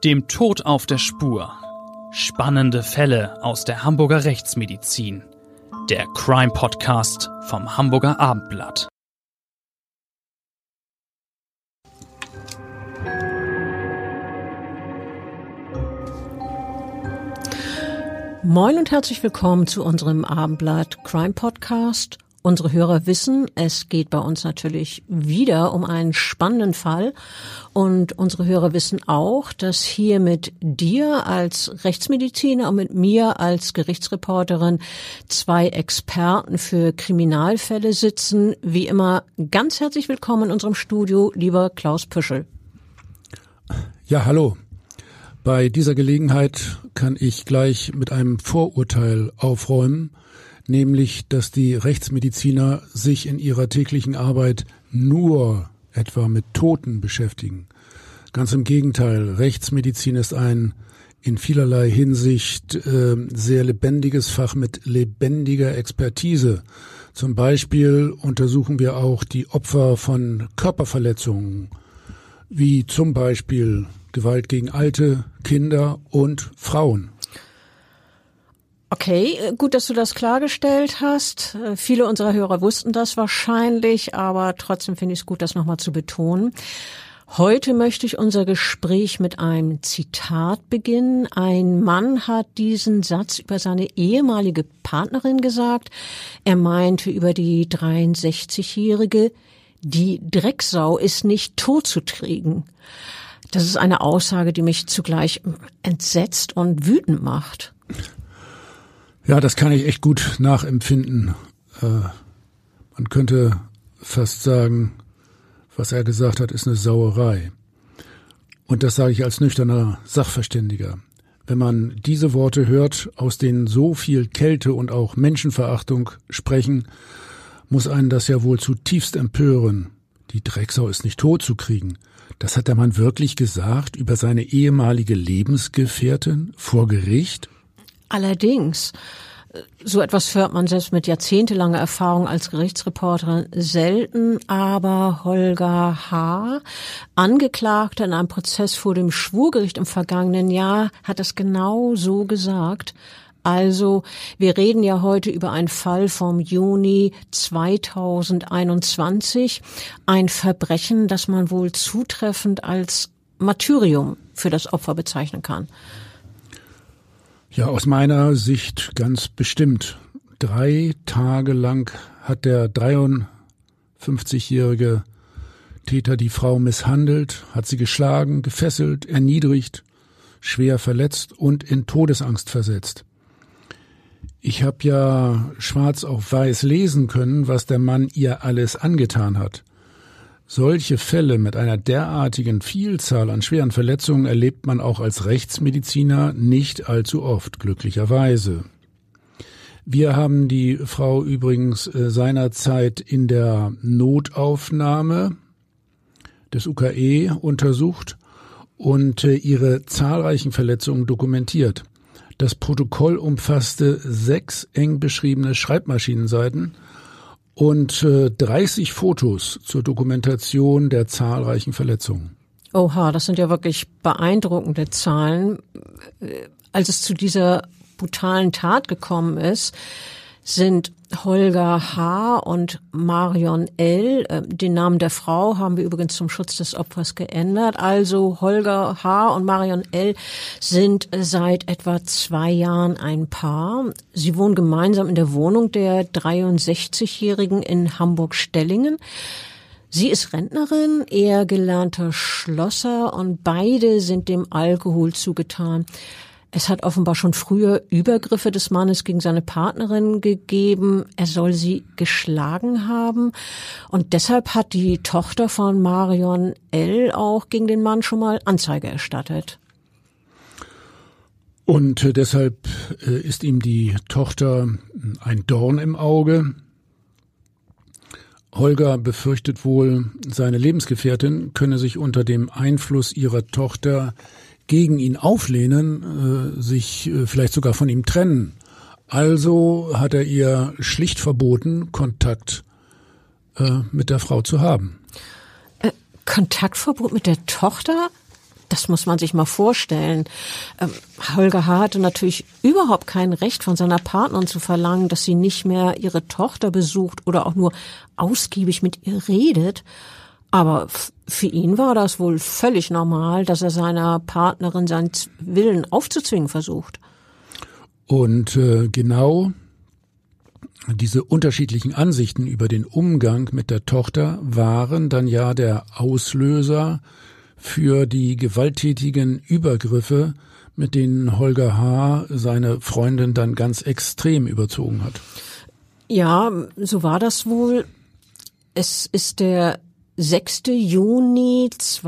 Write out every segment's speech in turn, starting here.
Dem Tod auf der Spur. Spannende Fälle aus der Hamburger Rechtsmedizin. Der Crime-Podcast vom Hamburger Abendblatt. Moin und herzlich willkommen zu unserem Abendblatt Crime Podcast. Unsere Hörer wissen, es geht bei uns natürlich wieder um einen spannenden Fall. Und unsere Hörer wissen auch, dass hier mit dir als Rechtsmediziner und mit mir als Gerichtsreporterin zwei Experten für Kriminalfälle sitzen. Wie immer ganz herzlich willkommen in unserem Studio, lieber Klaus Püschel. Ja, hallo. Bei dieser Gelegenheit kann ich gleich mit einem Vorurteil aufräumen, nämlich, dass die Rechtsmediziner sich in ihrer täglichen Arbeit nur etwa mit Toten beschäftigen. Ganz im Gegenteil, Rechtsmedizin ist ein in vielerlei Hinsicht sehr lebendiges Fach mit lebendiger Expertise. Zum Beispiel untersuchen wir auch die Opfer von Körperverletzungen, wie zum Beispiel Gewalt gegen Alte, Kinder und Frauen. Okay, gut, dass du das klargestellt hast. Viele unserer Hörer wussten das wahrscheinlich, aber trotzdem finde ich es gut, das nochmal zu betonen. Heute möchte ich unser Gespräch mit einem Zitat beginnen. Ein Mann hat diesen Satz über seine ehemalige Partnerin gesagt. Er meinte über die 63-Jährige, die Drecksau ist nicht totzukriegen. Das ist eine Aussage, die mich zugleich entsetzt und wütend macht. Ja, das kann ich echt gut nachempfinden. Man könnte fast sagen, was er gesagt hat, ist eine Sauerei. Und das sage ich als nüchterner Sachverständiger. Wenn man diese Worte hört, aus denen so viel Kälte und auch Menschenverachtung sprechen, muss einen das ja wohl zutiefst empören. Die Drecksau ist nicht totzukriegen. Das hat der Mann wirklich gesagt über seine ehemalige Lebensgefährtin vor Gericht? Allerdings, so etwas hört man selbst mit jahrzehntelanger Erfahrung als Gerichtsreporterin selten, aber Holger H., Angeklagter in einem Prozess vor dem Schwurgericht im vergangenen Jahr, hat es genau so gesagt. Also, wir reden ja heute über einen Fall vom Juni 2021, ein Verbrechen, das man wohl zutreffend als Martyrium für das Opfer bezeichnen kann. Ja, aus meiner Sicht ganz bestimmt. 3 Tage lang hat der 53-jährige Täter die Frau misshandelt, hat sie geschlagen, gefesselt, erniedrigt, schwer verletzt und in Todesangst versetzt. Ich habe ja schwarz auf weiß lesen können, was der Mann ihr alles angetan hat. Solche Fälle mit einer derartigen Vielzahl an schweren Verletzungen erlebt man auch als Rechtsmediziner nicht allzu oft, glücklicherweise. Wir haben die Frau übrigens seinerzeit in der Notaufnahme des UKE untersucht und ihre zahlreichen Verletzungen dokumentiert. Das Protokoll umfasste 6 eng beschriebene Schreibmaschinenseiten und 30 Fotos zur Dokumentation der zahlreichen Verletzungen. Oha, das sind ja wirklich beeindruckende Zahlen. Als es zu dieser brutalen Tat gekommen ist, sind Holger H. und Marion L., den Namen der Frau haben wir übrigens zum Schutz des Opfers geändert. Also Holger H. und Marion L. sind seit etwa 2 Jahren ein Paar. Sie wohnen gemeinsam in der Wohnung der 63-Jährigen in Hamburg-Stellingen. Sie ist Rentnerin, er gelernter Schlosser und beide sind dem Alkohol zugetan. Es hat offenbar schon früher Übergriffe des Mannes gegen seine Partnerin gegeben. Er soll sie geschlagen haben. Und deshalb hat die Tochter von Marion L. auch gegen den Mann schon mal Anzeige erstattet. Und deshalb ist ihm die Tochter ein Dorn im Auge. Holger befürchtet wohl, seine Lebensgefährtin könne sich unter dem Einfluss ihrer Tochter gegen ihn auflehnen, sich vielleicht sogar von ihm trennen. Also hat er ihr schlicht verboten, Kontakt mit der Frau zu haben. Kontaktverbot mit der Tochter? Das muss man sich mal vorstellen. Holger H. hatte natürlich überhaupt kein Recht von seiner Partnerin zu verlangen, dass sie nicht mehr ihre Tochter besucht oder auch nur ausgiebig mit ihr redet. Aber für ihn war das wohl völlig normal, dass er seiner Partnerin seinen Willen aufzuzwingen versucht. Und genau diese unterschiedlichen Ansichten über den Umgang mit der Tochter waren dann ja der Auslöser für die gewalttätigen Übergriffe, mit denen Holger H. seine Freundin dann ganz extrem überzogen hat. Ja, so war das wohl. Es ist der 6. Juni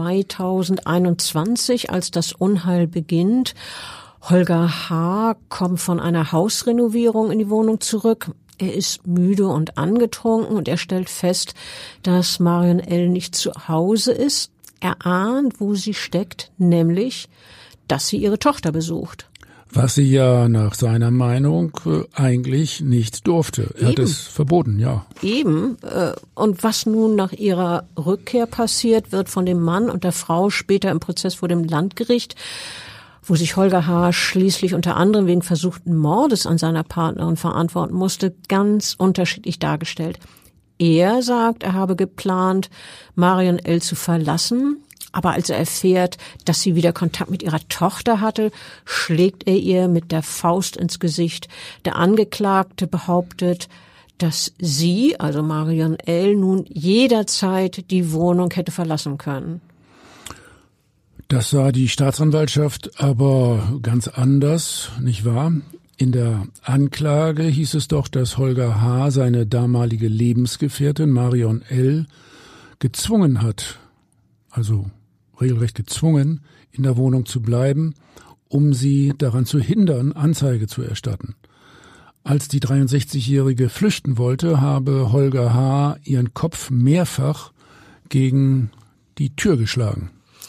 2021, als das Unheil beginnt. Holger H. kommt von einer Hausrenovierung in die Wohnung zurück. Er ist müde und angetrunken und er stellt fest, dass Marion L. nicht zu Hause ist. Er ahnt, wo sie steckt, nämlich, dass sie ihre Tochter besucht. Was sie ja nach seiner Meinung eigentlich nicht durfte. Er hat es verboten, ja. Eben. Und was nun nach ihrer Rückkehr passiert, wird von dem Mann und der Frau später im Prozess vor dem Landgericht, wo sich Holger H. schließlich unter anderem wegen versuchten Mordes an seiner Partnerin verantworten musste, ganz unterschiedlich dargestellt. Er sagt, er habe geplant, Marion L. zu verlassen, aber als er erfährt, dass sie wieder Kontakt mit ihrer Tochter hatte, schlägt er ihr mit der Faust ins Gesicht. Der Angeklagte behauptet, dass sie, also Marion L., nun jederzeit die Wohnung hätte verlassen können. Das sah die Staatsanwaltschaft aber ganz anders, nicht wahr? In der Anklage hieß es doch, dass Holger H. seine damalige Lebensgefährtin Marion L. gezwungen hat, also regelrecht gezwungen, in der Wohnung zu bleiben, um sie daran zu hindern, Anzeige zu erstatten. Als die 63-Jährige flüchten wollte, habe Holger H. ihren Kopf mehrfach gegen die Tür geschlagen.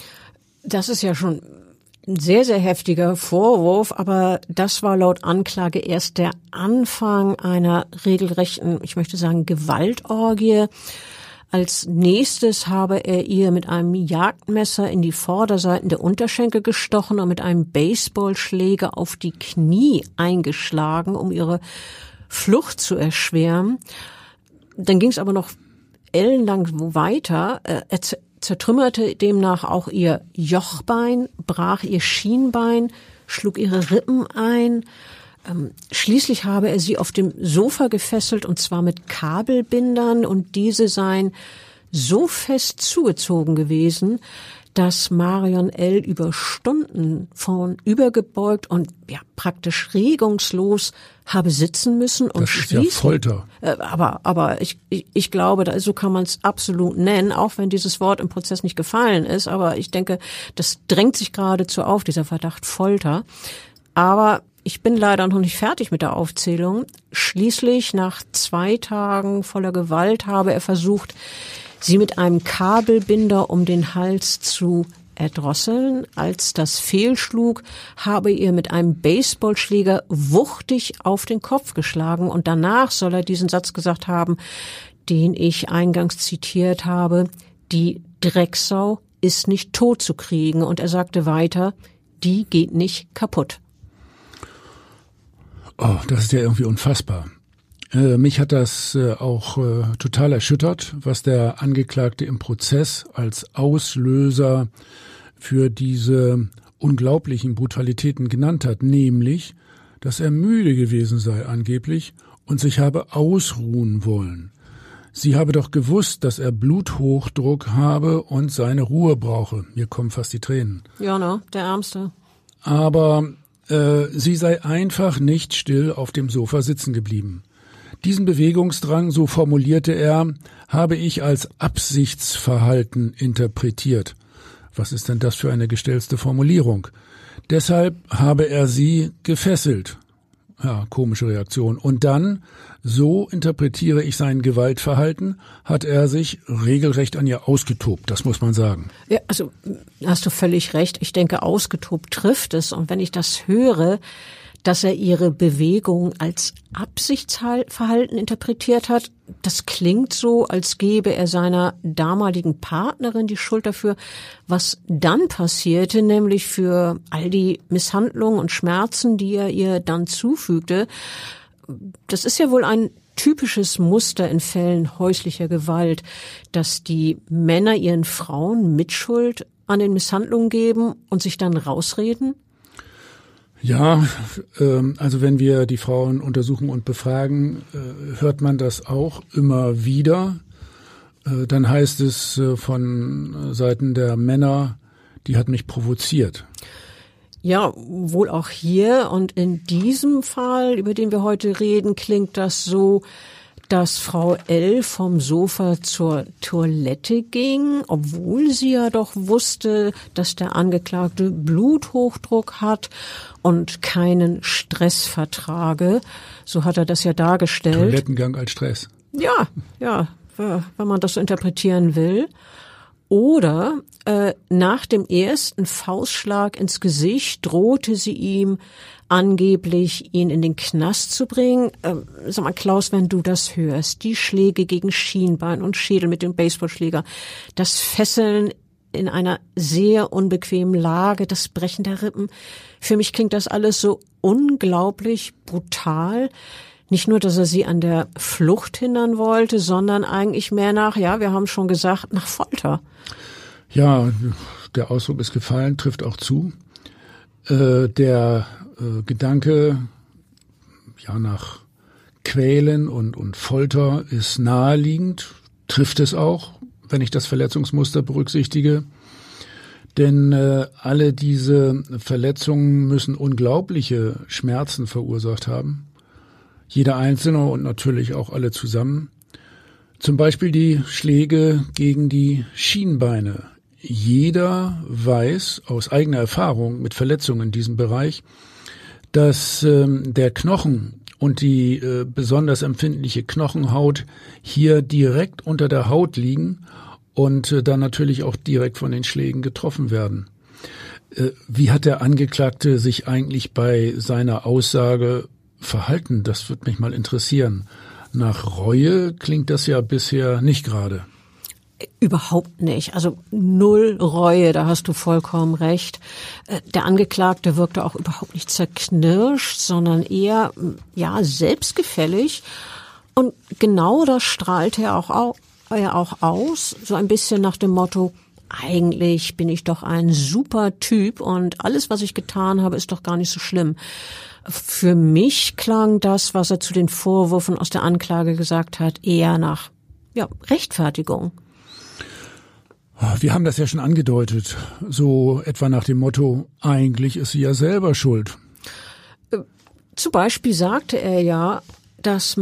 Das ist ja schon ein sehr, sehr heftiger Vorwurf, aber das war laut Anklage erst der Anfang einer regelrechten, ich möchte sagen, Gewaltorgie. Als nächstes habe er ihr mit einem Jagdmesser in die Vorderseiten der Unterschenkel gestochen und mit einem Baseballschläger auf die Knie eingeschlagen, um ihre Flucht zu erschweren. Dann ging es aber noch ellenlang weiter. Er zertrümmerte demnach auch ihr Jochbein, brach ihr Schienbein, schlug ihre Rippen ein. Schließlich habe er sie auf dem Sofa gefesselt, und zwar mit Kabelbindern, und diese seien so fest zugezogen gewesen, dass Marion L. über Stunden vornübergebeugt und ja praktisch regungslos habe sitzen müssen. Und das ist ja Folter. Aber ich glaube, so kann man es absolut nennen, auch wenn dieses Wort im Prozess nicht gefallen ist. Aber ich denke, das drängt sich geradezu auf, dieser Verdacht Folter. Aber ich bin leider noch nicht fertig mit der Aufzählung. Schließlich, nach 2 Tagen voller Gewalt, habe er versucht, sie mit einem Kabelbinder um den Hals zu erdrosseln. Als das fehlschlug, habe er ihr mit einem Baseballschläger wuchtig auf den Kopf geschlagen. Und danach soll er diesen Satz gesagt haben, den ich eingangs zitiert habe: Die Drecksau ist nicht tot zu kriegen. Und er sagte weiter, die geht nicht kaputt. Oh, das ist ja irgendwie unfassbar. Mich hat das auch total erschüttert, was der Angeklagte im Prozess als Auslöser für diese unglaublichen Brutalitäten genannt hat, nämlich, dass er müde gewesen sei angeblich und sich habe ausruhen wollen. Sie habe doch gewusst, dass er Bluthochdruck habe und seine Ruhe brauche. Mir kommen fast die Tränen. Ja, ne, der Ärmste. Aber sie sei einfach nicht still auf dem Sofa sitzen geblieben. Diesen Bewegungsdrang, so formulierte er, habe ich als Absichtsverhalten interpretiert. Was ist denn das für eine gestellte Formulierung? Deshalb habe er sie gefesselt. Ja, komische Reaktion. Und dann, so interpretiere ich sein Gewaltverhalten, hat er sich regelrecht an ihr ausgetobt, das muss man sagen. Ja, also hast du völlig recht. Ich denke, ausgetobt trifft es. Und wenn ich das höre, Dass er ihre Bewegung als Absichtsverhalten interpretiert hat, das klingt so, als gebe er seiner damaligen Partnerin die Schuld dafür, was dann passierte, nämlich für all die Misshandlungen und Schmerzen, die er ihr dann zufügte. Das ist ja wohl ein typisches Muster in Fällen häuslicher Gewalt, dass die Männer ihren Frauen Mitschuld an den Misshandlungen geben und sich dann rausreden? Ja, also wenn wir die Frauen untersuchen und befragen, hört man das auch immer wieder. Dann heißt es von Seiten der Männer, die hat mich provoziert. Ja, wohl auch hier. Und in diesem Fall, über den wir heute reden, klingt das so, dass Frau L. vom Sofa zur Toilette ging, obwohl sie ja doch wusste, dass der Angeklagte Bluthochdruck hat und keinen Stress vertrage. So hat er das ja dargestellt. Toilettengang als Stress. Ja, wenn man das so interpretieren will. Oder nach dem ersten Faustschlag ins Gesicht drohte sie ihm angeblich, ihn in den Knast zu bringen. Sag mal, Klaus, wenn du das hörst, die Schläge gegen Schienbein und Schädel mit dem Baseballschläger, das Fesseln in einer sehr unbequemen Lage, das Brechen der Rippen. Für mich klingt das alles so unglaublich brutal. Nicht nur, dass er sie an der Flucht hindern wollte, sondern eigentlich mehr nach, ja, wir haben schon gesagt, nach Folter. Ja, der Ausdruck ist gefallen, trifft auch zu. Der Gedanke, ja, nach Quälen und Folter ist naheliegend, trifft es auch, wenn ich das Verletzungsmuster berücksichtige. Denn alle diese Verletzungen müssen unglaubliche Schmerzen verursacht haben. Jeder Einzelne und natürlich auch alle zusammen. Zum Beispiel die Schläge gegen die Schienbeine. Jeder weiß aus eigener Erfahrung mit Verletzungen in diesem Bereich, dass der Knochen und die besonders empfindliche Knochenhaut hier direkt unter der Haut liegen und dann natürlich auch direkt von den Schlägen getroffen werden. Wie hat der Angeklagte sich eigentlich bei seiner Aussage verhalten? Das würde mich mal interessieren. Nach Reue klingt das ja bisher nicht gerade. Überhaupt nicht. Also 0 Reue, da hast du vollkommen recht. Der Angeklagte wirkte auch überhaupt nicht zerknirscht, sondern eher, ja, selbstgefällig. Und genau das strahlte er auch aus, so ein bisschen nach dem Motto, eigentlich bin ich doch ein super Typ und alles, was ich getan habe, ist doch gar nicht so schlimm. Für mich klang das, was er zu den Vorwürfen aus der Anklage gesagt hat, eher nach, ja, Rechtfertigung. Wir haben das ja schon angedeutet, so etwa nach dem Motto, eigentlich ist sie ja selber schuld. Zum Beispiel sagte er ja, dass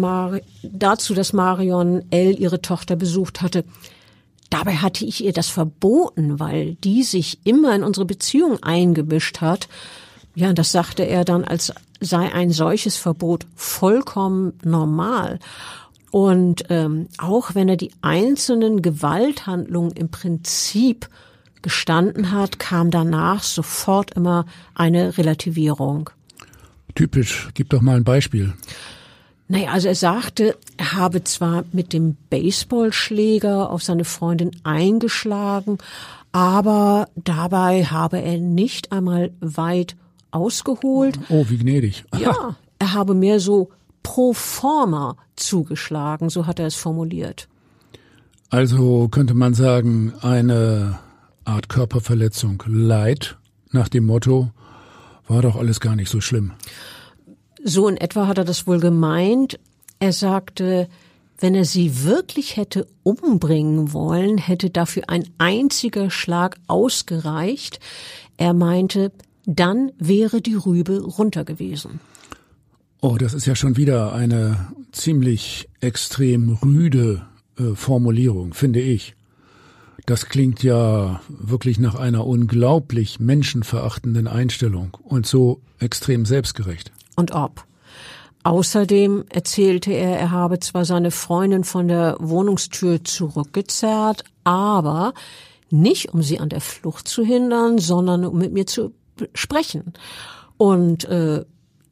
Marion L. ihre Tochter besucht hatte. Dabei hatte ich ihr das verboten, weil die sich immer in unsere Beziehung eingemischt hat. Ja, das sagte er dann, als sei ein solches Verbot vollkommen normal. Und auch wenn er die einzelnen Gewalthandlungen im Prinzip gestanden hat, kam danach sofort immer eine Relativierung. Typisch, gib doch mal ein Beispiel. Naja, also er sagte, er habe zwar mit dem Baseballschläger auf seine Freundin eingeschlagen, aber dabei habe er nicht einmal weit ausgeholt. Oh, wie gnädig. Ja, er habe mehr so pro forma zugeschlagen, so hat er es formuliert. Also könnte man sagen, eine Art Körperverletzung light, nach dem Motto, war doch alles gar nicht so schlimm. So in etwa hat er das wohl gemeint. Er sagte, wenn er sie wirklich hätte umbringen wollen, hätte dafür ein einziger Schlag ausgereicht. Er meinte, dann wäre die Rübe runter gewesen. Oh, das ist ja schon wieder eine ziemlich extrem rüde Formulierung, finde ich. Das klingt ja wirklich nach einer unglaublich menschenverachtenden Einstellung und so extrem selbstgerecht. Und ob. Außerdem erzählte er, er habe zwar seine Freundin von der Wohnungstür zurückgezerrt, aber nicht, um sie an der Flucht zu hindern, sondern um mit mir zu sprechen. Und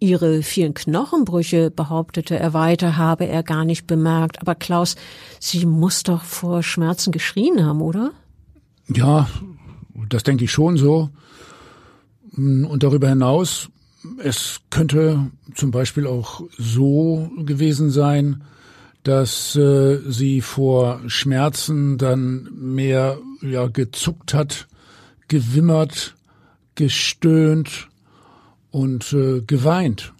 Ihre vielen Knochenbrüche, behauptete er weiter, habe er gar nicht bemerkt. Aber Klaus, sie muss doch vor Schmerzen geschrien haben, oder? Ja, das denke ich schon so. Und darüber hinaus, es könnte zum Beispiel auch so gewesen sein, dass sie vor Schmerzen dann mehr gezuckt hat, gewimmert, gestöhnt und geweint.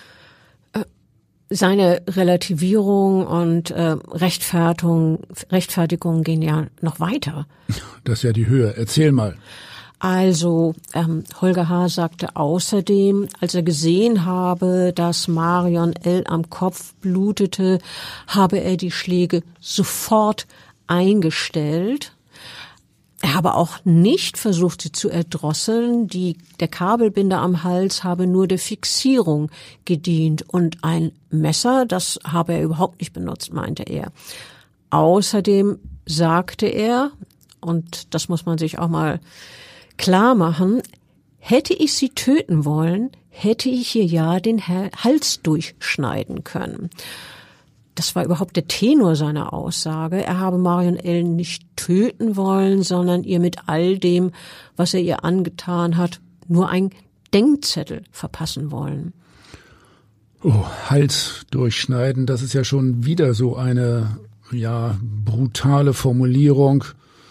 Seine Relativierung und Rechtfertigung gehen ja noch weiter. Das ist ja die Höhe. Erzähl mal. Also Holger H. sagte außerdem, als er gesehen habe, dass Marion L. am Kopf blutete, habe er die Schläge sofort eingestellt. Er habe auch nicht versucht, sie zu erdrosseln. Der Kabelbinder am Hals habe nur der Fixierung gedient. Und ein Messer, das habe er überhaupt nicht benutzt, meinte er. Außerdem sagte er, und das muss man sich auch mal klar machen, hätte ich sie töten wollen, hätte ich ihr ja den Hals durchschneiden können. Das war überhaupt der Tenor seiner Aussage. Er habe Marion L. nicht töten wollen, sondern ihr mit all dem, was er ihr angetan hat, nur einen Denkzettel verpassen wollen. Oh, Hals durchschneiden, das ist ja schon wieder so eine, brutale Formulierung.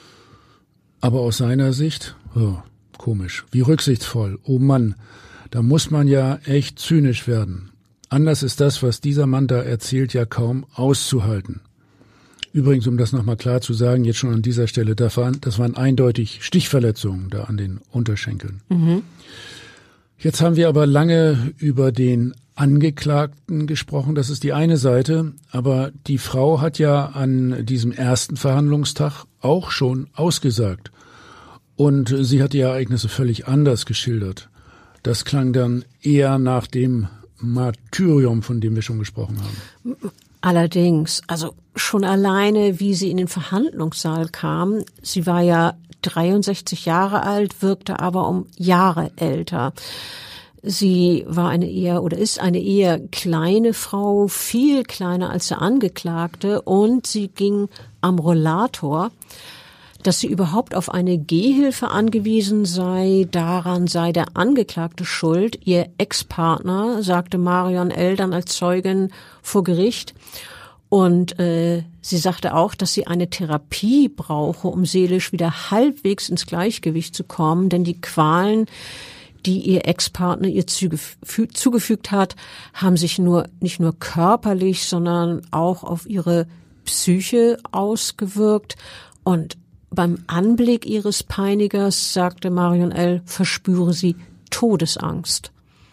Aber aus seiner Sicht, komisch, wie rücksichtsvoll. Oh Mann, da muss man ja echt zynisch werden. Anders ist das, was dieser Mann da erzählt, ja kaum auszuhalten. Übrigens, um das nochmal klar zu sagen, jetzt schon an dieser Stelle, das waren eindeutig Stichverletzungen da an den Unterschenkeln. Mhm. Jetzt haben wir aber lange über den Angeklagten gesprochen, das ist die eine Seite, aber die Frau hat ja an diesem ersten Verhandlungstag auch schon ausgesagt. Und sie hat die Ereignisse völlig anders geschildert. Das klang dann eher nach dem Martyrium, von dem wir schon gesprochen haben. Allerdings, also schon alleine, wie sie in den Verhandlungssaal kam, sie war ja 63 Jahre alt, wirkte aber um Jahre älter. Sie war ist eine eher kleine Frau, viel kleiner als der Angeklagte, und sie ging am Rollator. Dass sie überhaupt auf eine Gehhilfe angewiesen sei, daran sei der Angeklagte schuld. Ihr Ex-Partner, sagte Marion L. dann als Zeugin vor Gericht. Und sie sagte auch, dass sie eine Therapie brauche, um seelisch wieder halbwegs ins Gleichgewicht zu kommen. Denn die Qualen, die ihr Ex-Partner ihr zugefügt hat, haben sich nicht nur körperlich, sondern auch auf ihre Psyche ausgewirkt. Und beim Anblick ihres Peinigers, sagte Marion L., verspüre sie Todesangst.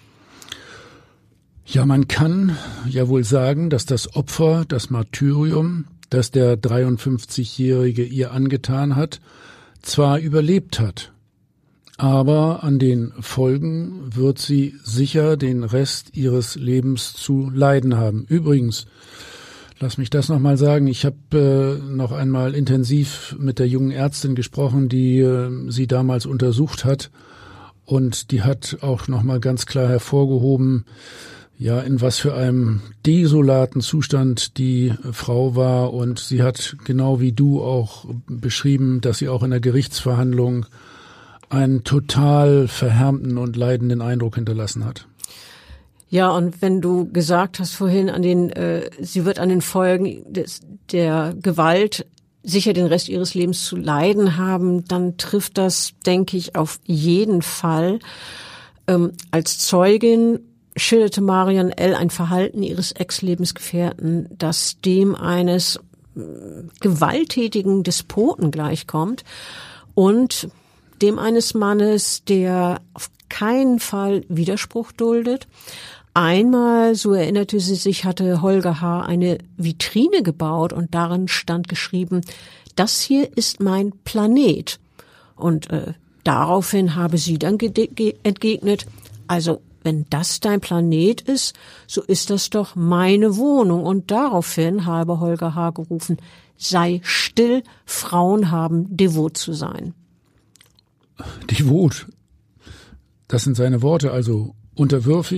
Ja, man kann ja wohl sagen, dass das Opfer, das Martyrium, das der 53-Jährige ihr angetan hat, zwar überlebt hat, aber an den Folgen wird sie sicher den Rest ihres Lebens zu leiden haben. Übrigens, lass mich das nochmal sagen. Ich habe noch einmal intensiv mit der jungen Ärztin gesprochen, die sie damals untersucht hat. Und die hat auch nochmal ganz klar hervorgehoben, ja, in was für einem desolaten Zustand die Frau war. Und sie hat genau wie du auch beschrieben, dass sie auch in der Gerichtsverhandlung einen total verhärmten und leidenden Eindruck hinterlassen hat. Ja, und wenn du gesagt hast vorhin, sie wird an den Folgen der Gewalt sicher den Rest ihres Lebens zu leiden haben, dann trifft das, denke ich, auf jeden Fall. Als Zeugin schilderte Marion L. ein Verhalten ihres Ex-Lebensgefährten, das dem eines gewalttätigen Despoten gleichkommt und dem eines Mannes, der auf keinen Fall Widerspruch duldet. Einmal, so erinnerte sie sich, hatte Holger H. eine Vitrine gebaut und darin stand geschrieben, das hier ist mein Planet. Und daraufhin habe sie dann entgegnet, also wenn das dein Planet ist, so ist das doch meine Wohnung. Und daraufhin habe Holger H. gerufen, sei still, Frauen haben devot zu sein. Devot, das sind seine Worte, also unterwürfig,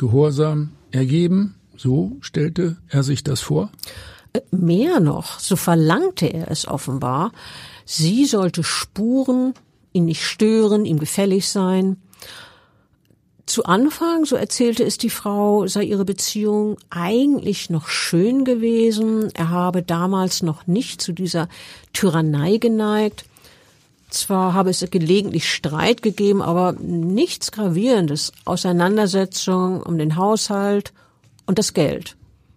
Gehorsam, ergeben, so stellte er sich das vor? Mehr noch, so verlangte er es offenbar. Sie sollte spuren, ihn nicht stören, ihm gefällig sein. Zu Anfang, so erzählte es die Frau, sei ihre Beziehung eigentlich noch schön gewesen. Er habe damals noch nicht zu dieser Tyrannei geneigt. Zwar habe es gelegentlich Streit gegeben, aber nichts Gravierendes. Auseinandersetzung um den Haushalt und das Geld.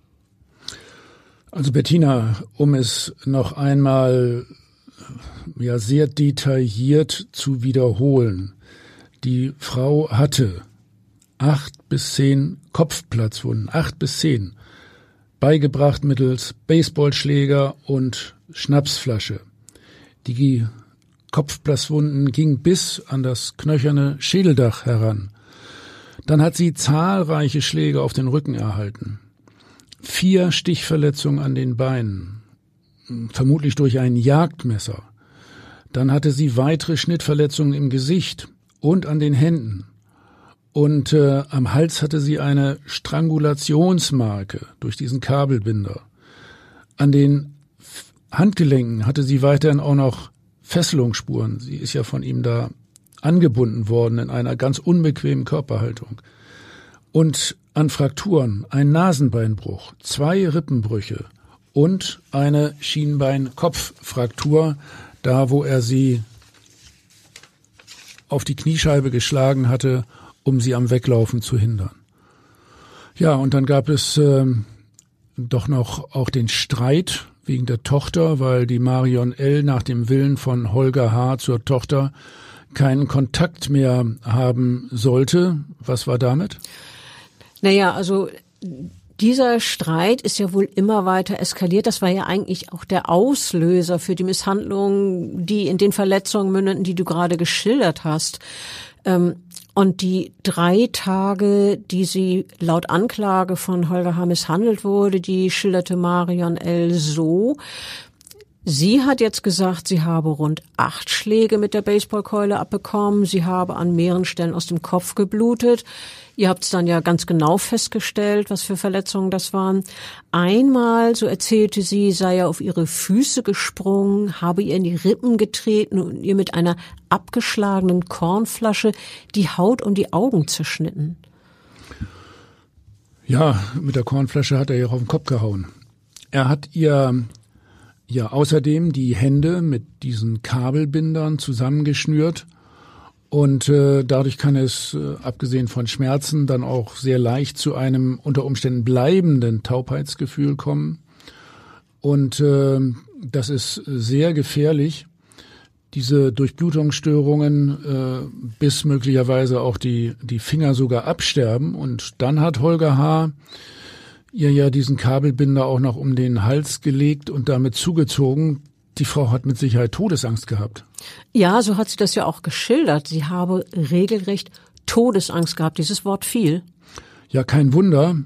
Also Bettina, um es noch einmal sehr detailliert zu wiederholen. Die Frau hatte 8 bis 10 Kopfplatzwunden, 8 bis 10, beigebracht mittels Baseballschläger und Schnapsflasche. Die Kopfplatzwunden gingen bis an das knöcherne Schädeldach heran. Dann hat sie zahlreiche Schläge auf den Rücken erhalten. 4 Stichverletzungen an den Beinen, vermutlich durch ein Jagdmesser. Dann hatte sie weitere Schnittverletzungen im Gesicht und an den Händen. Und am Hals hatte sie eine Strangulationsmarke durch diesen Kabelbinder. An den Handgelenken hatte sie weiterhin auch noch Fesselungsspuren. Sie ist ja von ihm da angebunden worden in einer ganz unbequemen Körperhaltung. Und an Frakturen ein Nasenbeinbruch, 2 Rippenbrüche und eine Schienbein-Kopffraktur, da wo er sie auf die Kniescheibe geschlagen hatte, um sie am Weglaufen zu hindern. Ja, und dann gab es doch noch auch den Streit wegen der Tochter, weil die Marion L. nach dem Willen von Holger H. zur Tochter keinen Kontakt mehr haben sollte. Was war damit? Naja, also dieser Streit ist ja wohl immer weiter eskaliert. Das war ja eigentlich auch der Auslöser für die Misshandlungen, die in den Verletzungen mündeten, die du gerade geschildert hast. Und die 3 Tage, die sie laut Anklage von Holger H. misshandelt wurde, die schilderte Marion L. so. Sie hat jetzt gesagt, sie habe rund 8 Schläge mit der Baseballkeule abbekommen. Sie habe an mehreren Stellen aus dem Kopf geblutet. Ihr habt es dann ja ganz genau festgestellt, was für Verletzungen das waren. Einmal, so erzählte sie, sei er auf ihre Füße gesprungen, habe ihr in die Rippen getreten und ihr mit einer abgeschlagenen Kornflasche die Haut und die Augen zerschnitten. Ja, mit der Kornflasche hat er ihr auf den Kopf gehauen. Er hat ihr außerdem die Hände mit diesen Kabelbindern zusammengeschnürt und dadurch kann es, abgesehen von Schmerzen, dann auch sehr leicht zu einem unter Umständen bleibenden Taubheitsgefühl kommen. Und das ist sehr gefährlich, diese Durchblutungsstörungen, bis möglicherweise auch die Finger sogar absterben. Und dann hat Holger H. ihr ja diesen Kabelbinder auch noch um den Hals gelegt und damit zugezogen. Die Frau hat mit Sicherheit Todesangst gehabt. Ja, so hat sie das ja auch geschildert. Sie habe regelrecht Todesangst gehabt. Dieses Wort fiel. Ja, kein Wunder.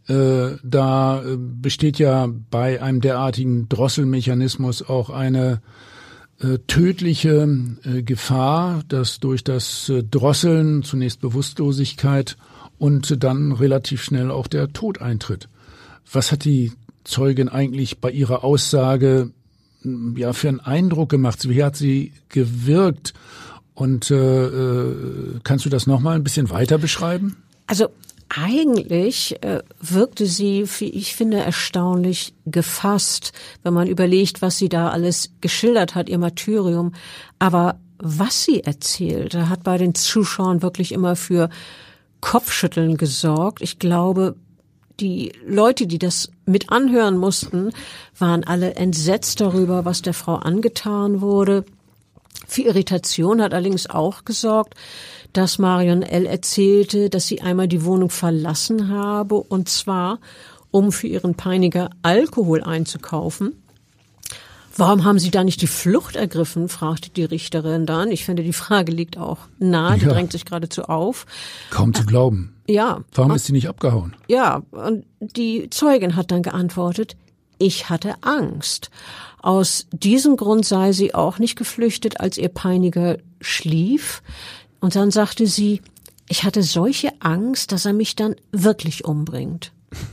Da besteht ja bei einem derartigen Drosselmechanismus auch eine tödliche Gefahr, dass durch das Drosseln zunächst Bewusstlosigkeit und dann relativ schnell auch der Tod eintritt. Was hat die Zeugin eigentlich bei ihrer Aussage für einen Eindruck gemacht? Wie hat sie gewirkt? Und kannst du das nochmal ein bisschen weiter beschreiben? Also eigentlich wirkte sie, wie ich finde, erstaunlich gefasst, wenn man überlegt, was sie da alles geschildert hat, ihr Martyrium. Aber was sie erzählte, hat bei den Zuschauern wirklich immer für Kopfschütteln gesorgt. Ich glaube, die Leute, die das mit anhören mussten, waren alle entsetzt darüber, was der Frau angetan wurde. Für Irritation hat allerdings auch gesorgt, dass Marion L. erzählte, dass sie einmal die Wohnung verlassen habe, und zwar, um für ihren Peiniger Alkohol einzukaufen. Warum haben Sie da nicht die Flucht ergriffen, fragte die Richterin dann. Ich finde, die Frage liegt auch nahe, die drängt sich geradezu auf. Kaum zu glauben. Ja. Warum ist sie nicht abgehauen? Ja, und die Zeugin hat dann geantwortet, ich hatte Angst. Aus diesem Grund sei sie auch nicht geflüchtet, als ihr Peiniger schlief. Und dann sagte sie, Ich hatte solche Angst, dass er mich dann wirklich umbringt.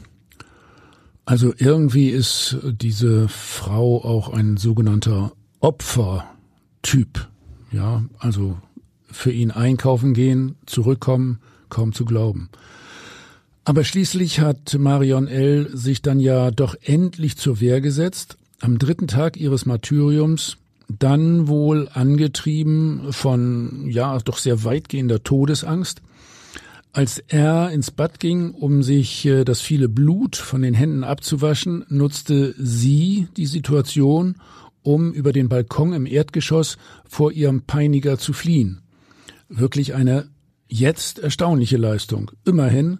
Also irgendwie ist diese Frau auch ein sogenannter Opfertyp. Ja, also für ihn einkaufen gehen, zurückkommen, kaum zu glauben. Aber schließlich hat Marion L. sich dann ja doch endlich zur Wehr gesetzt. Am 3. Tag ihres Martyriums, dann wohl angetrieben von, ja, doch sehr weitgehender Todesangst. Als er ins Bad ging, um sich das viele Blut von den Händen abzuwaschen, nutzte sie die Situation, um über den Balkon im Erdgeschoss vor ihrem Peiniger zu fliehen. Wirklich eine jetzt erstaunliche Leistung. Immerhin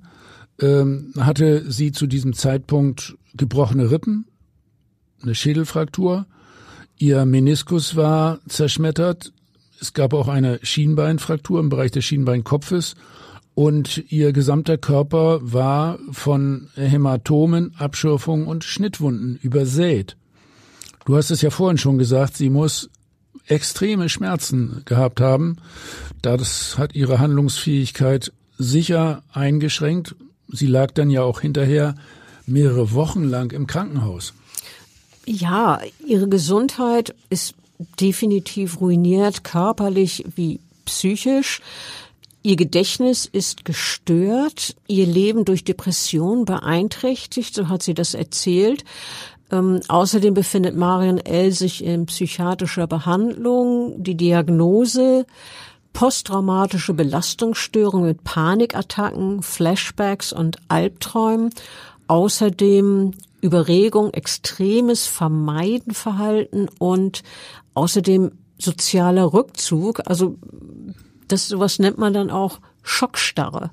hatte sie zu diesem Zeitpunkt gebrochene Rippen, eine Schädelfraktur, ihr Meniskus war zerschmettert, es gab auch eine Schienbeinfraktur im Bereich des Schienbeinkopfes und ihr gesamter Körper war von Hämatomen, Abschürfungen und Schnittwunden übersät. Du hast es ja vorhin schon gesagt, sie muss extreme Schmerzen gehabt haben. Das hat ihre Handlungsfähigkeit sicher eingeschränkt. Sie lag dann ja auch hinterher mehrere Wochen lang im Krankenhaus. Ja, ihre Gesundheit ist definitiv ruiniert, körperlich wie psychisch. Ihr Gedächtnis ist gestört, ihr Leben durch Depression beeinträchtigt, so hat sie das erzählt. Außerdem befindet Marion L. sich in psychiatrischer Behandlung. Die Diagnose: posttraumatische Belastungsstörung mit Panikattacken, Flashbacks und Albträumen. Außerdem Überregung, extremes Vermeidenverhalten und außerdem sozialer Rückzug. Also sowas nennt man dann auch Schockstarre.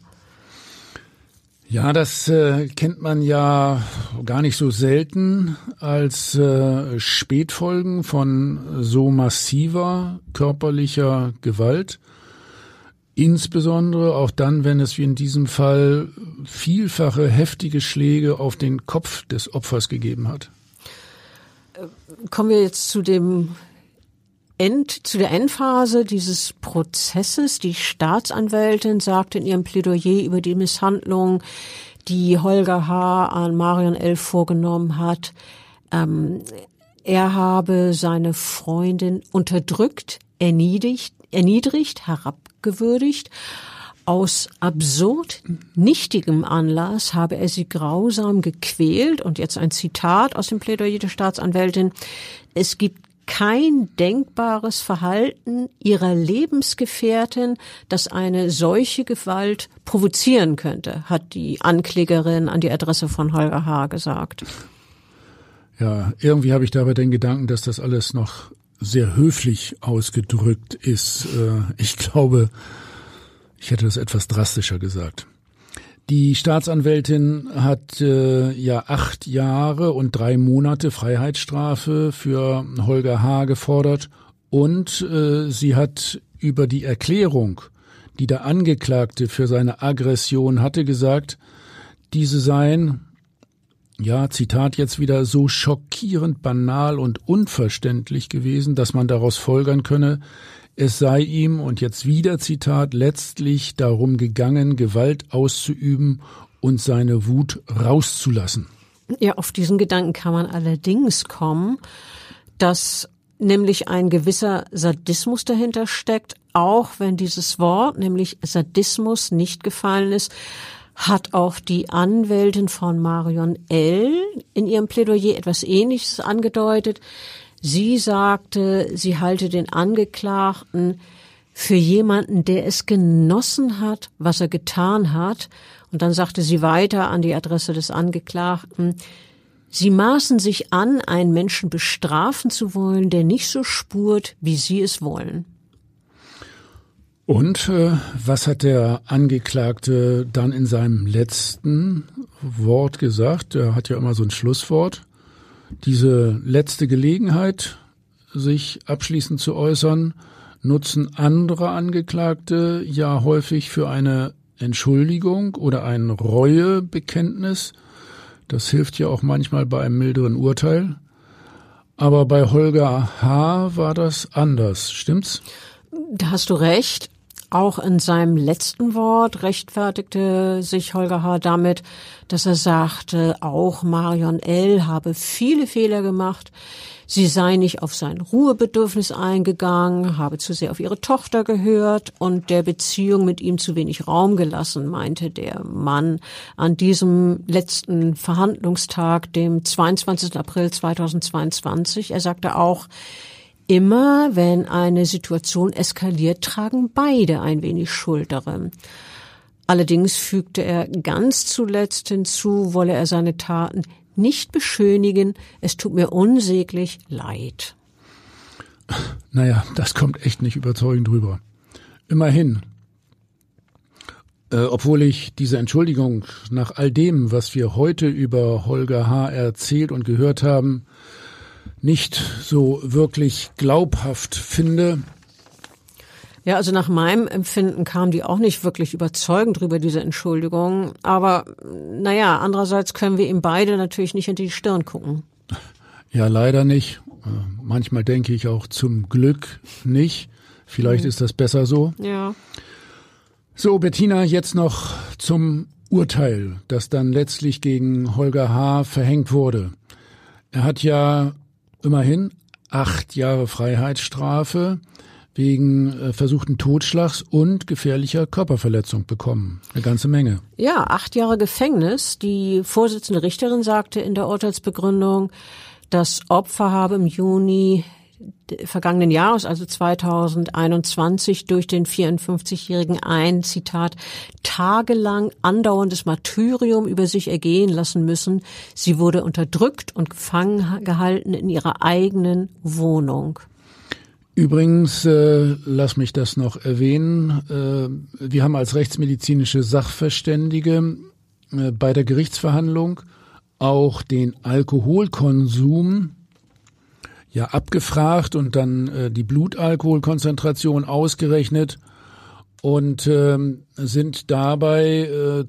Ja, das kennt man ja gar nicht so selten als Spätfolgen von so massiver körperlicher Gewalt. Insbesondere auch dann, wenn es wie in diesem Fall vielfache heftige Schläge auf den Kopf des Opfers gegeben hat. Kommen wir jetzt zu der Endphase dieses Prozesses. Die Staatsanwältin sagte in ihrem Plädoyer über die Misshandlung, die Holger H. an Marion L. vorgenommen hat, er habe seine Freundin unterdrückt, erniedrigt, herabgewürdigt. Aus absurd nichtigem Anlass habe er sie grausam gequält. Und jetzt ein Zitat aus dem Plädoyer der Staatsanwältin: Es gibt kein denkbares Verhalten ihrer Lebensgefährtin, das eine solche Gewalt provozieren könnte, hat die Anklägerin an die Adresse von Holger H. gesagt. Ja, irgendwie habe ich dabei den Gedanken, dass das alles noch sehr höflich ausgedrückt ist. Ich glaube, ich hätte das etwas drastischer gesagt. Die Staatsanwältin hat 8 Jahre und 3 Monate Freiheitsstrafe für Holger H. gefordert und sie hat über die Erklärung, die der Angeklagte für seine Aggression hatte, gesagt, diese seien, ja, Zitat jetzt wieder, so schockierend banal und unverständlich gewesen, dass man daraus folgern könne, es sei ihm, und jetzt wieder Zitat, letztlich darum gegangen, Gewalt auszuüben und seine Wut rauszulassen. Ja, auf diesen Gedanken kann man allerdings kommen, dass nämlich ein gewisser Sadismus dahinter steckt, auch wenn dieses Wort, nämlich Sadismus, nicht gefallen ist, hat auch die Anwältin von Marion L. in ihrem Plädoyer etwas Ähnliches angedeutet. Sie sagte, sie halte den Angeklagten für jemanden, der es genossen hat, was er getan hat. Und dann sagte sie weiter an die Adresse des Angeklagten: Sie maßen sich an, einen Menschen bestrafen zu wollen, der nicht so spurt, wie sie es wollen. Und was hat der Angeklagte dann in seinem letzten Wort gesagt? Er hat ja immer so ein Schlusswort. Diese letzte Gelegenheit, sich abschließend zu äußern, nutzen andere Angeklagte ja häufig für eine Entschuldigung oder ein Reuebekenntnis. Das hilft ja auch manchmal bei einem milderen Urteil. Aber bei Holger H. war das anders, stimmt's? Da hast du recht. Auch in seinem letzten Wort rechtfertigte sich Holger H. damit, dass er sagte, auch Marion L. habe viele Fehler gemacht. Sie sei nicht auf sein Ruhebedürfnis eingegangen, habe zu sehr auf ihre Tochter gehört und der Beziehung mit ihm zu wenig Raum gelassen, meinte der Mann an diesem letzten Verhandlungstag, dem 22. April 2022. Er sagte auch, immer wenn eine Situation eskaliert, tragen beide ein wenig Schuld darin. Allerdings fügte er ganz zuletzt hinzu, wolle er seine Taten nicht beschönigen, es tut mir unsäglich leid. Naja, das kommt echt nicht überzeugend rüber. Immerhin, obwohl ich diese Entschuldigung nach all dem, was wir heute über Holger H. erzählt und gehört haben, nicht so wirklich glaubhaft finde. Ja, also nach meinem Empfinden kam die auch nicht wirklich überzeugend drüber, diese Entschuldigung. Aber naja, andererseits können wir ihm beide natürlich nicht hinter die Stirn gucken. Ja, leider nicht. Manchmal denke ich auch zum Glück nicht. Vielleicht ist das besser so. Ja. So, Bettina, jetzt noch zum Urteil, das dann letztlich gegen Holger H. verhängt wurde. Er hat ja immerhin 8 Jahre Freiheitsstrafe wegen versuchten Totschlags und gefährlicher Körperverletzung bekommen. Eine ganze Menge. Ja, 8 Jahre Gefängnis. Die Vorsitzende Richterin sagte in der Urteilsbegründung, das Opfer habe im Juni vergangenen Jahres, also 2021, durch den 54-Jährigen ein, Zitat, tagelang andauerndes Martyrium über sich ergehen lassen müssen. Sie wurde unterdrückt und gefangen gehalten in ihrer eigenen Wohnung. Übrigens, lass mich das noch erwähnen, wir haben als rechtsmedizinische Sachverständige bei der Gerichtsverhandlung auch den Alkoholkonsum ja abgefragt und dann die Blutalkoholkonzentration ausgerechnet und sind dabei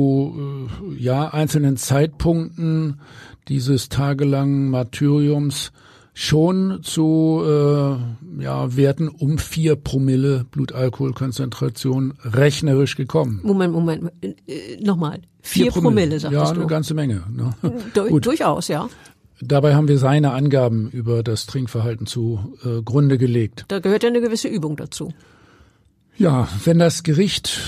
zu einzelnen Zeitpunkten dieses tagelangen Martyriums schon zu Werten um 4 Promille Blutalkoholkonzentration rechnerisch gekommen. Moment, nochmal. 4 Promille, sagtest du? Ja, eine ganze Menge. Ne? Durchaus, ja. Dabei haben wir seine Angaben über das Trinkverhalten zugrunde gelegt. Da gehört ja eine gewisse Übung dazu. Ja, wenn das Gericht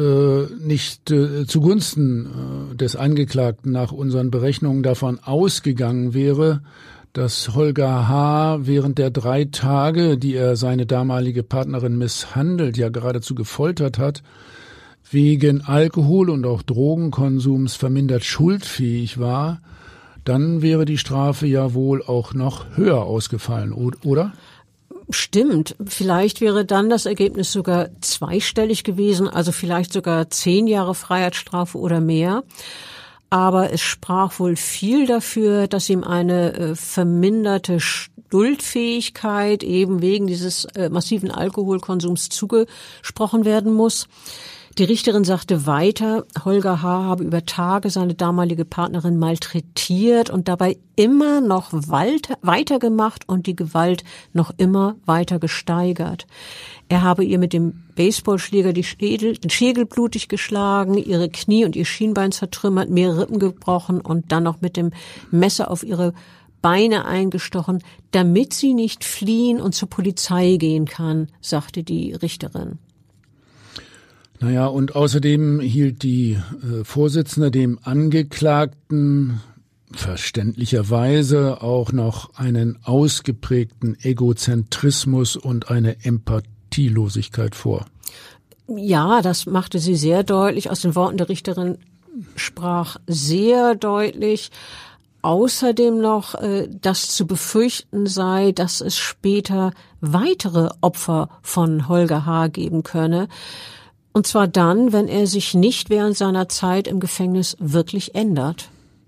nicht zugunsten des Angeklagten nach unseren Berechnungen davon ausgegangen wäre, dass Holger H. während der 3 Tage, die er seine damalige Partnerin misshandelt, ja geradezu gefoltert hat, wegen Alkohol- und auch Drogenkonsums vermindert schuldfähig war, dann wäre die Strafe ja wohl auch noch höher ausgefallen, oder? Stimmt. Vielleicht wäre dann das Ergebnis sogar zweistellig gewesen, also vielleicht sogar 10 Jahre Freiheitsstrafe oder mehr. Aber es sprach wohl viel dafür, dass ihm eine verminderte Schuldfähigkeit eben wegen dieses massiven Alkoholkonsums zugesprochen werden muss. Die Richterin sagte weiter, Holger H. habe über Tage seine damalige Partnerin malträtiert und dabei immer noch weitergemacht und die Gewalt noch immer weiter gesteigert. Er habe ihr mit dem Baseballschläger den Schädel blutig geschlagen, ihre Knie und ihr Schienbein zertrümmert, mehrere Rippen gebrochen und dann noch mit dem Messer auf ihre Beine eingestochen, damit sie nicht fliehen und zur Polizei gehen kann, sagte die Richterin. Naja, und außerdem hielt die Vorsitzende dem Angeklagten verständlicherweise auch noch einen ausgeprägten Egozentrismus und eine Empathielosigkeit vor. Ja, das machte sie sehr deutlich. Aus den Worten der Richterin sprach sehr deutlich. Außerdem noch, dass zu befürchten sei, dass es später weitere Opfer von Holger H. geben könne. Und zwar dann, wenn er sich nicht während seiner Zeit im Gefängnis wirklich ändert.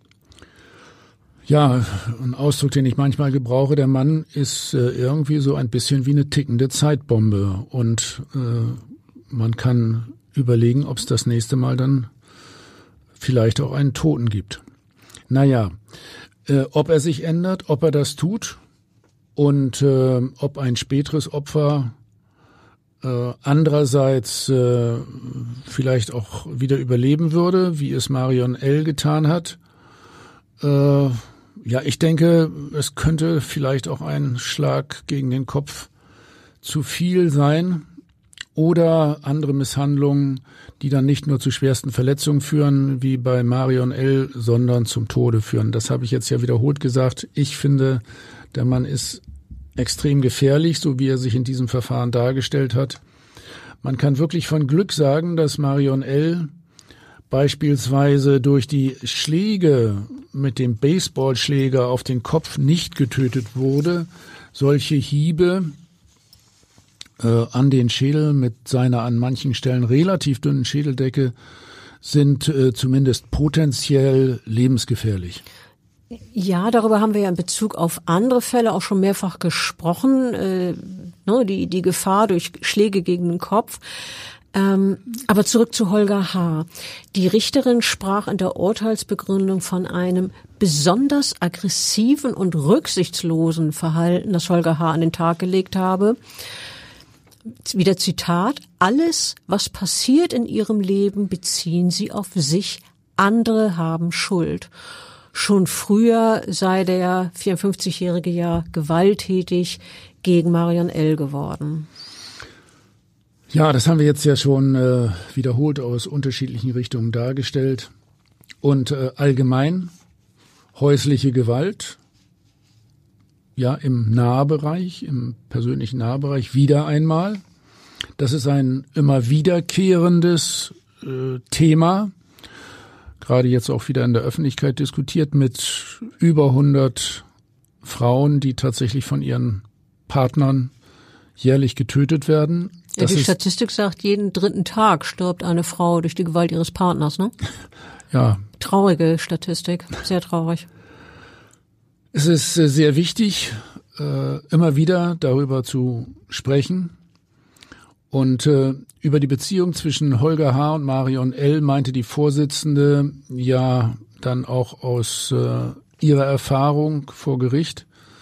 Ja, ein Ausdruck, den ich manchmal gebrauche, der Mann ist irgendwie so ein bisschen wie eine tickende Zeitbombe. Und man kann überlegen, ob es das nächste Mal dann vielleicht auch einen Toten gibt. Naja, ob er sich ändert, ob er das tut und ob ein späteres Opfer andererseits vielleicht auch wieder überleben würde, wie es Marion L. getan hat. Ja, ich denke, es könnte vielleicht auch ein Schlag gegen den Kopf zu viel sein oder andere Misshandlungen, die dann nicht nur zu schwersten Verletzungen führen, wie bei Marion L., sondern zum Tode führen. Das habe ich jetzt ja wiederholt gesagt. Ich finde, der Mann ist extrem gefährlich, so wie er sich in diesem Verfahren dargestellt hat. Man kann wirklich von Glück sagen, dass Marion L. beispielsweise durch die Schläge mit dem Baseballschläger auf den Kopf nicht getötet wurde. Solche Hiebe an den Schädel mit seiner an manchen Stellen relativ dünnen Schädeldecke sind zumindest potenziell lebensgefährlich. Ja, darüber haben wir ja in Bezug auf andere Fälle auch schon mehrfach gesprochen, die Gefahr durch Schläge gegen den Kopf. Aber zurück zu Holger H. Die Richterin sprach in der Urteilsbegründung von einem besonders aggressiven und rücksichtslosen Verhalten, das Holger H. an den Tag gelegt habe. Wieder Zitat: Alles, was passiert in ihrem Leben, beziehen sie auf sich. Andere haben Schuld. Schon früher sei der 54-Jährige ja gewalttätig gegen Marion L. geworden. Ja, das haben wir jetzt ja schon wiederholt aus unterschiedlichen Richtungen dargestellt. Und allgemein häusliche Gewalt, ja, im Nahbereich, im persönlichen Nahbereich wieder einmal. Das ist ein immer wiederkehrendes Thema, gerade jetzt auch wieder in der Öffentlichkeit diskutiert, mit über 100 Frauen, die tatsächlich von ihren Partnern jährlich getötet werden. Ja, die Statistik sagt, jeden 3. Tag stirbt eine Frau durch die Gewalt ihres Partners, ne? Ja. Traurige Statistik, sehr traurig. Es ist sehr wichtig, immer wieder darüber zu sprechen. Und über die Beziehung zwischen Holger H. und Marion L. meinte die Vorsitzende ja dann auch aus ihrer Erfahrung vor Gericht,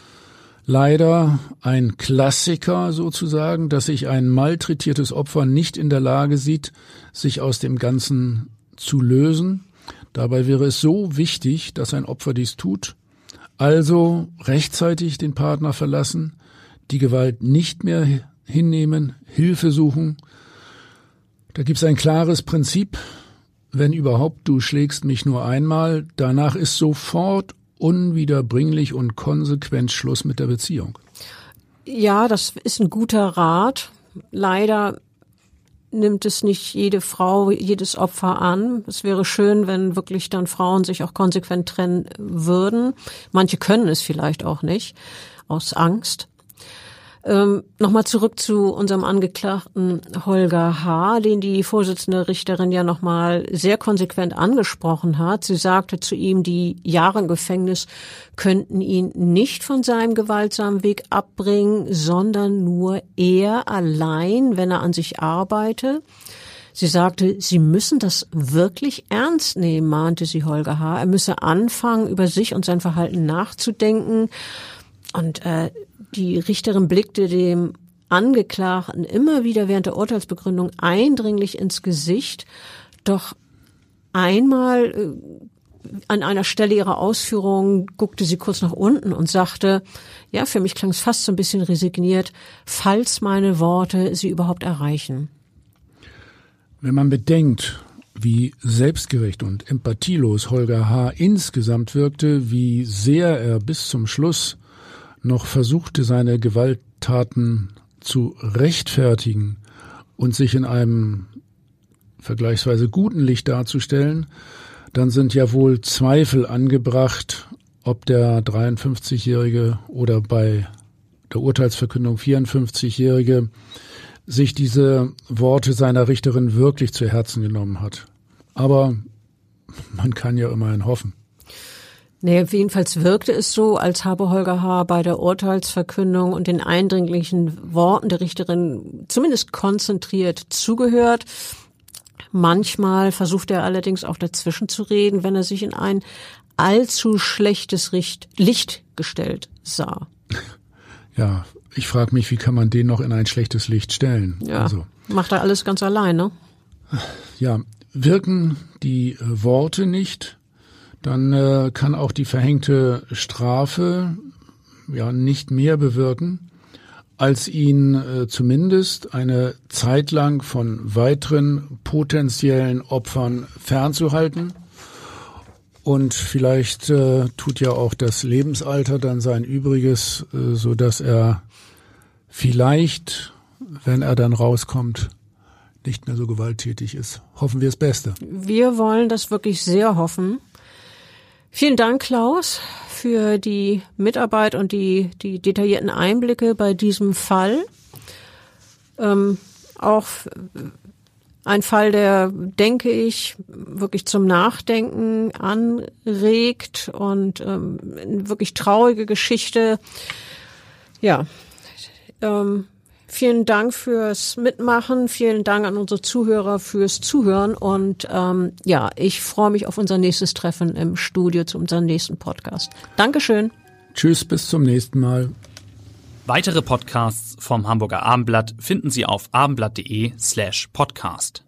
leider ein Klassiker sozusagen, dass sich ein malträtiertes Opfer nicht in der Lage sieht, sich aus dem Ganzen zu lösen. Dabei wäre es so wichtig, dass ein Opfer dies tut. Also rechtzeitig den Partner verlassen, die Gewalt nicht mehr hinnehmen, Hilfe suchen. Da gibt es ein klares Prinzip: Wenn überhaupt, du schlägst mich nur einmal, danach ist sofort unwiederbringlich und konsequent Schluss mit der Beziehung. Ja, das ist ein guter Rat. Leider nimmt es nicht jede Frau, jedes Opfer an. Es wäre schön, wenn wirklich dann Frauen sich auch konsequent trennen würden. Manche können es vielleicht auch nicht, aus Angst. Nochmal zurück zu unserem Angeklagten Holger H., den die Vorsitzende Richterin ja nochmal sehr konsequent angesprochen hat. Sie sagte zu ihm, die Jahre im Gefängnis könnten ihn nicht von seinem gewaltsamen Weg abbringen, sondern nur er allein, wenn er an sich arbeite. Sie sagte, sie müssen das wirklich ernst nehmen, mahnte sie Holger H. Er müsse anfangen, über sich und sein Verhalten nachzudenken. Und die Richterin blickte dem Angeklagten immer wieder während der Urteilsbegründung eindringlich ins Gesicht. Doch einmal an einer Stelle ihrer Ausführungen guckte sie kurz nach unten und sagte, ja, für mich klang es fast so ein bisschen resigniert, falls meine Worte sie überhaupt erreichen. Wenn man bedenkt, wie selbstgerecht und empathielos Holger H. insgesamt wirkte, wie sehr er bis zum Schluss noch versuchte, seine Gewalttaten zu rechtfertigen und sich in einem vergleichsweise guten Licht darzustellen, dann sind ja wohl Zweifel angebracht, ob der 53-Jährige oder bei der Urteilsverkündung 54-Jährige sich diese Worte seiner Richterin wirklich zu Herzen genommen hat. Aber man kann ja immerhin hoffen. Nee, jedenfalls wirkte es so, als habe Holger H. bei der Urteilsverkündung und den eindringlichen Worten der Richterin zumindest konzentriert zugehört. Manchmal versuchte er allerdings auch dazwischen zu reden, wenn er sich in ein allzu schlechtes Licht gestellt sah. Ja, ich frage mich, wie kann man den noch in ein schlechtes Licht stellen? Ja, also, macht er alles ganz allein, ne? Ja, wirken die Worte nicht, dann kann auch die verhängte Strafe ja nicht mehr bewirken, als ihn zumindest eine Zeit lang von weiteren potenziellen Opfern fernzuhalten. Und vielleicht tut ja auch das Lebensalter dann sein Übriges, so dass er vielleicht, wenn er dann rauskommt, nicht mehr so gewalttätig ist. Hoffen wir das Beste. Wir wollen das wirklich sehr hoffen. Vielen Dank, Klaus, für die Mitarbeit und die detaillierten Einblicke bei diesem Fall. Auch ein Fall, der, denke ich, wirklich zum Nachdenken anregt und eine wirklich traurige Geschichte. Ja, vielen Dank fürs Mitmachen, vielen Dank an unsere Zuhörer fürs Zuhören und ja, ich freue mich auf unser nächstes Treffen im Studio zu unserem nächsten Podcast. Dankeschön. Tschüss, bis zum nächsten Mal. Weitere Podcasts vom Hamburger Abendblatt finden Sie auf abendblatt.de/podcast.